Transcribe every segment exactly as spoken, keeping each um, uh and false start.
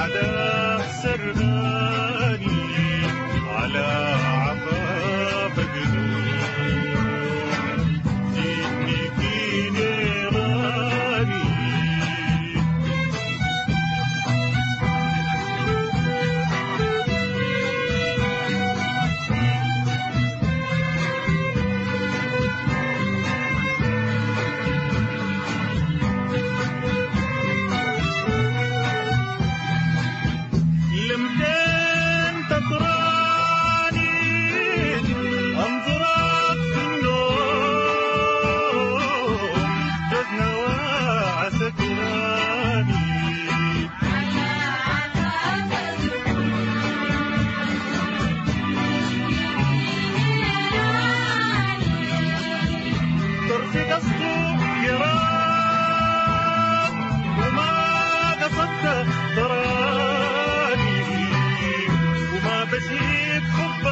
والأعداء سرقاني على عقابك جيتني في نيراني لمتين تطراني انظرك في النوم جزنا وعسكراني طرفي قصده كرام وما قصدت ضراني وما بسيب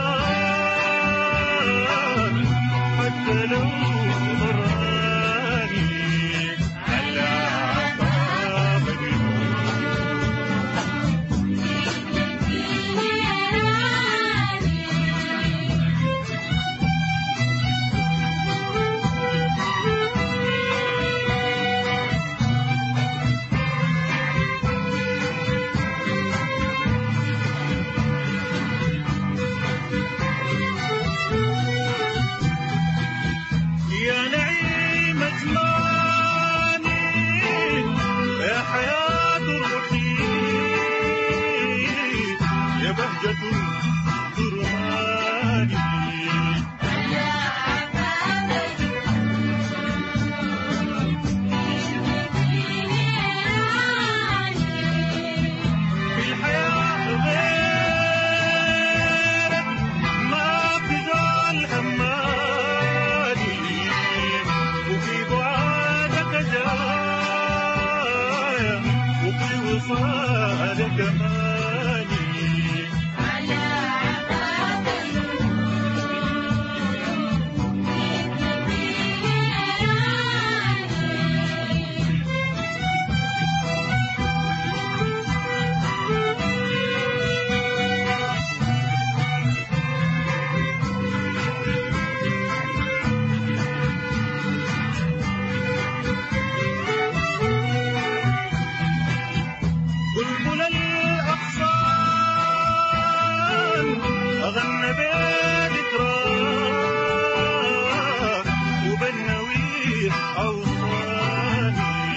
حبان حتى لو ضراني على عقابك يا نعيم زماني يا حياة الرحيم يا بهجة الدرماني في الحياة غيرك ما بزال هماني وفي بعادك جاية وفي وصالك ماني بلبل الأغصان أغنى بالإكرام وبالنوير أوصاني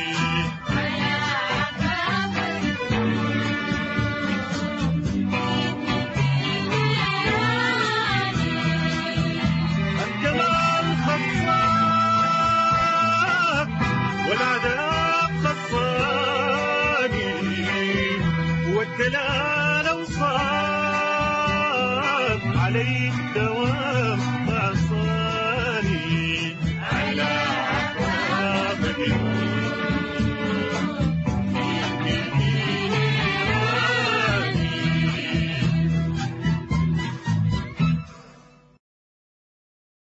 الجمال خصاك والعذاب خصاني والدلال وصاب عليك